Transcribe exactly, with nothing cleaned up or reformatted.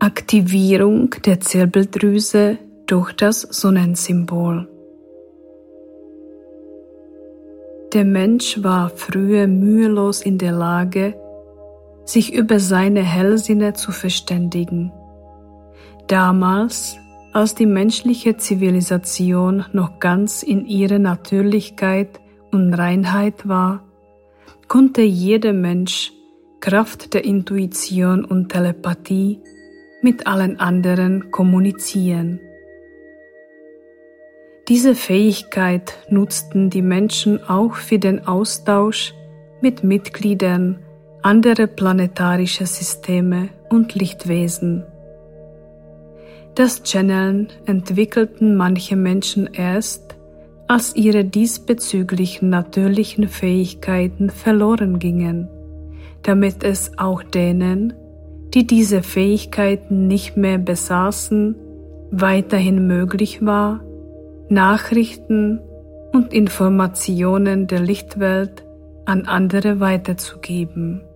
Aktivierung der Zirbeldrüse durch das Sonnensymbol. Der Mensch war früher mühelos in der Lage, sich über seine Hellsinne zu verständigen. Damals, als die menschliche Zivilisation noch ganz in ihrer Natürlichkeit und Reinheit war, konnte jeder Mensch Kraft der Intuition und Telepathie mit allen anderen kommunizieren. Diese Fähigkeit nutzten die Menschen auch für den Austausch mit Mitgliedern anderer planetarischer Systeme und Lichtwesen. Das Channeln entwickelten manche Menschen erst, als ihre diesbezüglichen natürlichen Fähigkeiten verloren gingen, damit es auch denen, die diese Fähigkeiten nicht mehr besaßen, weiterhin möglich war, Nachrichten und Informationen der Lichtwelt an andere weiterzugeben.